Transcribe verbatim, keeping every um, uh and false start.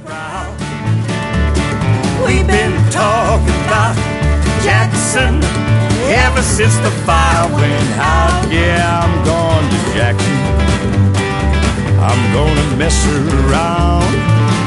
crowd. We've been talking about Jackson ever since the fire went out. Yeah, I'm going to Jackson. I'm gonna mess around.